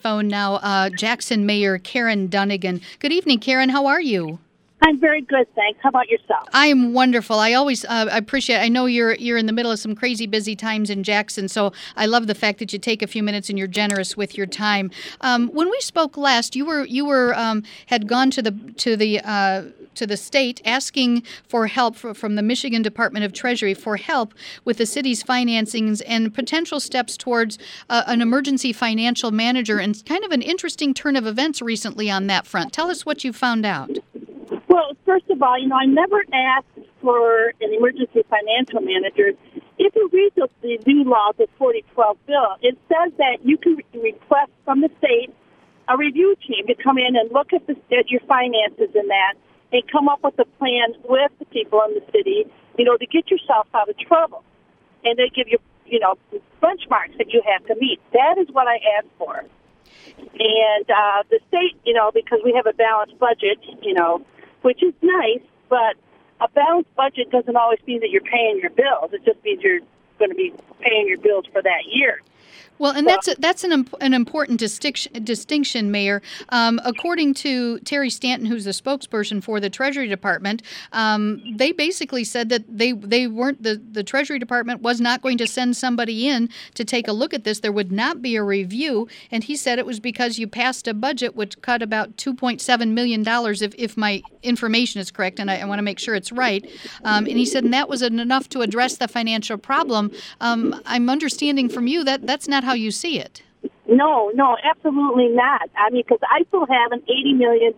phone now Jackson Mayor Karen Dunnigan. Good evening, Karen. How are you? I'm very good, thanks. How about yourself? I am wonderful. I always appreciate it. I know you're in the middle of some crazy busy times in Jackson, so I love the fact that you take a few minutes and you're generous with your time. When we spoke last, you had gone to the state asking for help from the Michigan Department of Treasury for help with the city's financings and potential steps towards an emergency financial manager, and kind of an interesting turn of events recently on that front. Tell us what you found out. Well, first of all, I never asked for an emergency financial manager. If you read the new law, the 4012 bill, it says that you can request from the state a review team to come in and look at your finances and that, and come up with a plan with the people in the city, to get yourself out of trouble. And they give you, benchmarks that you have to meet. That is what I asked for. And the state, because we have a balanced budget, which is nice, but a balanced budget doesn't always mean that you're paying your bills. It just means you're going to be paying your bills for that year. Well, and that's an important distinction, Mayor. According to Terry Stanton, who's the spokesperson for the Treasury Department, they basically said that they weren't the Treasury Department was not going to send somebody in to take a look at this. There would not be a review, and he said it was because you passed a budget which cut about $2.7 million, if my information is correct, and I want to make sure it's right. And he said, and that was enough to address the financial problem. I'm understanding from you that that's not how you see it. No, absolutely not. I mean, because I still have an $80 million,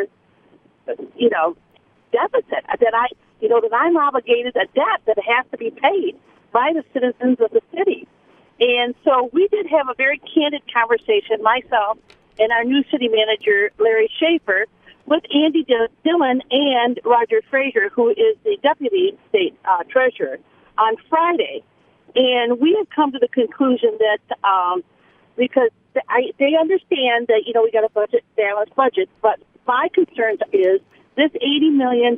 deficit that I'm obligated, a debt that has to be paid by the citizens of the city. And so we did have a very candid conversation, myself and our new city manager, Larry Schaefer, with Andy Dillon and Roger Frazier, who is the deputy state treasurer, on Friday. And we have come to the conclusion that because they understand that, we got a balanced budget, but my concern is this $80 million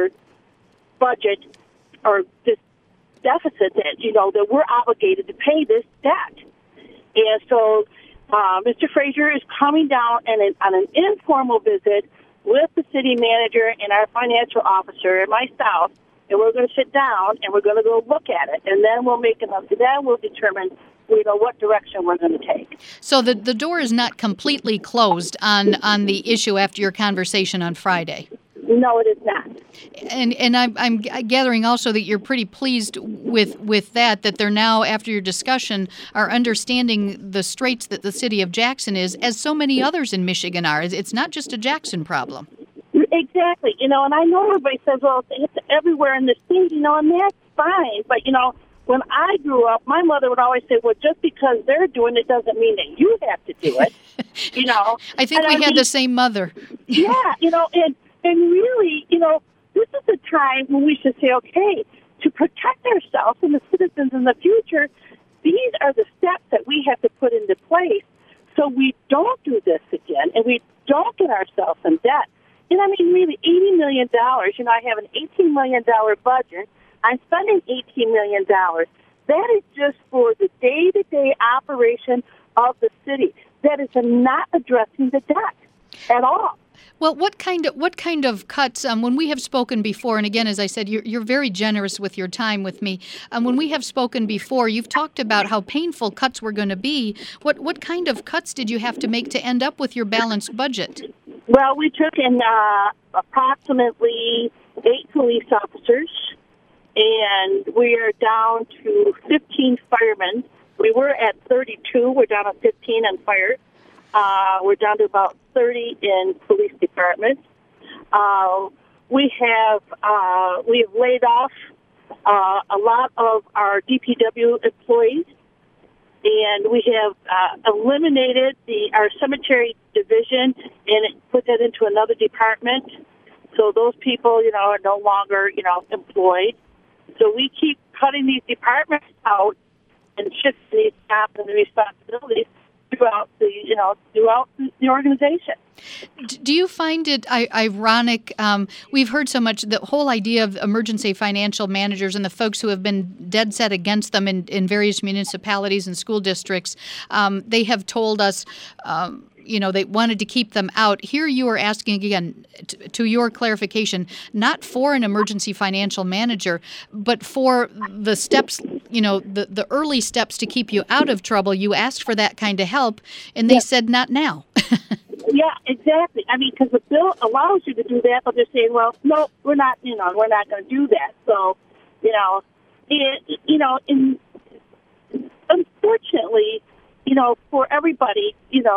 budget or this deficit that we're obligated to pay this debt. And so Mr. Frazier is coming down on an informal visit with the city manager and our financial officer and myself, and we're going to sit down and we're going to go look at it, and then we'll determine what direction we're going to take. So the door is not completely closed on the issue after your conversation on Friday. No, it is not. And I'm gathering also that you're pretty pleased with that they're now, after your discussion, are understanding the straits that the city of Jackson is, as so many others in Michigan are. It's not just a Jackson problem. Exactly. And I know everybody says, well, it's everywhere in the state, and that's fine. But, when I grew up, my mother would always say, well, just because they're doing it doesn't mean that you have to do it, I think we had the same mother. Yeah, and really, this is the time when we should say, okay, to protect ourselves and the citizens in the future, these are the steps that we have to put into place so we don't do this again and we don't get ourselves in debt. And I mean, really, $80 million, I have an $18 million budget. I'm spending $18 million. That is just for the day-to-day operation of the city. That is not addressing the debt at all. Well, what kind of cuts, when we have spoken before, and again, as I said, you're very generous with your time with me. When we have spoken before, you've talked about how painful cuts were going to be. What kind of cuts did you have to make to end up with your balanced budget? Well, we took in approximately 8 police officers, and we are down to 15 firemen. We were at 32. We're down to 15 on fire. We're down to about 30 in police departments. We've laid off a lot of our DPW employees, and we have eliminated our cemetery division and put that into another department. So those people, are no longer, employed. So we keep cutting these departments out and shifting these jobs and the responsibilities throughout the the organization. Do you find it ironic? We've heard so much, the whole idea of emergency financial managers and the folks who have been dead set against them in various municipalities and school districts. They have told us, they wanted to keep them out. Here you are asking again, to your clarification, not for an emergency financial manager, but for the steps, the early steps to keep you out of trouble. You asked for that kind of help, and they said not now. Yeah, exactly. I mean, because the bill allows you to do that, but they're saying, well, no, we're not going to do that. So, unfortunately, for everybody,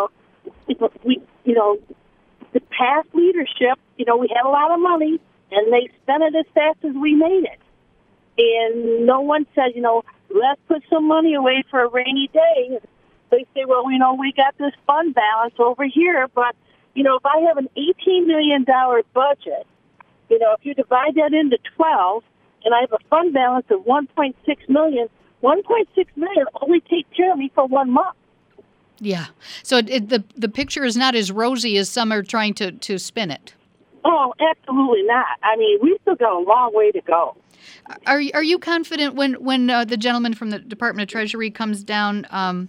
the past leadership, we had a lot of money, and they spent it as fast as we made it. And no one said, let's put some money away for a rainy day. They say, well, we got this fund balance over here, but, if I have an $18 million budget, if you divide that into 12, and I have a fund balance of $1.6 million, $1.6 million only takes care of me for 1 month. Yeah. So the picture is not as rosy as some are trying to spin it. Oh, absolutely not. I mean, we've still got a long way to go. Are you confident when the gentleman from the Department of Treasury comes down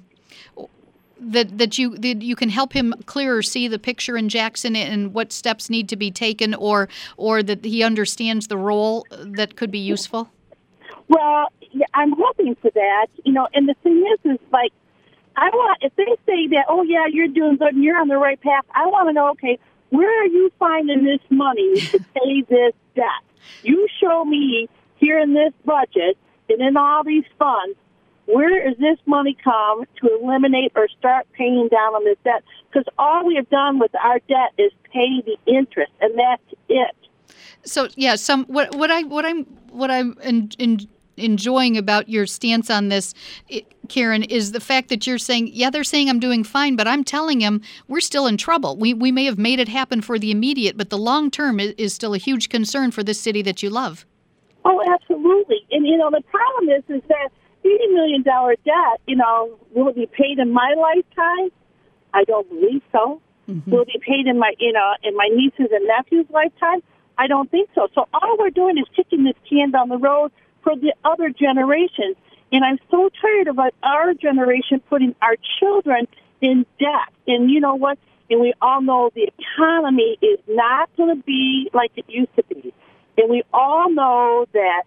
that you can help him clearer see the picture in Jackson and what steps need to be taken, or that he understands the role that could be useful? Well, yeah, I'm hoping for that. And the thing is like, if they say that, oh yeah, you're doing good and you're on the right path, I want to know, okay, where are you finding this money to pay this debt? You show me here in this budget and in all these funds, where is this money come to eliminate or start paying down on this debt? Because all we have done with our debt is pay the interest, and that's it. So yeah, what I'm enjoying about your stance on this, Karen, is the fact that you're saying, yeah, they're saying I'm doing fine, but I'm telling them we're still in trouble. We may have made it happen for the immediate, but the long term is still a huge concern for this city that you love. Oh, absolutely. And the problem is that $80 million debt, will it be paid in my lifetime? I don't believe so. Mm-hmm. Will it be paid in my nieces and nephews' lifetime? I don't think so. So all we're doing is kicking this can down the road for the other generations. And I'm so tired of our generation putting our children in debt. And you know what? And we all know the economy is not going to be like it used to be. And we all know that,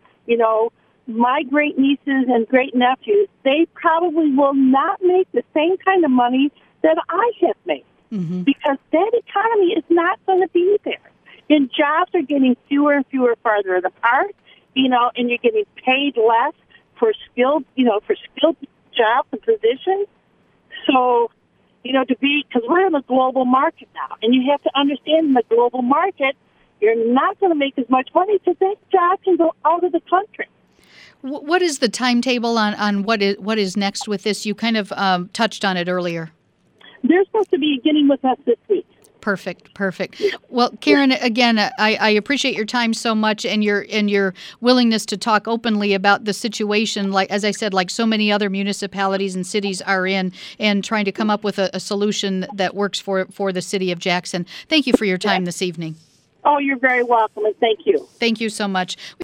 my great-nieces and great-nephews, they probably will not make the same kind of money that I have made. Mm-hmm. Because that economy is not going to be there. And jobs are getting fewer and fewer farther apart, and you're getting paid less for skilled jobs and positions. So, because we're in a global market now, and you have to understand in the global market, you're not going to make as much money because that job can go out of the country. What is the timetable on what is next with this? You kind of touched on it earlier. They're supposed to be getting with us this week. Perfect. Well, Karen, again, I appreciate your time so much and your willingness to talk openly about the situation, like as I said, like so many other municipalities and cities are in, and trying to come up with a solution that works for the city of Jackson. Thank you for your time this evening. Oh, you're very welcome, and thank you. Thank you so much.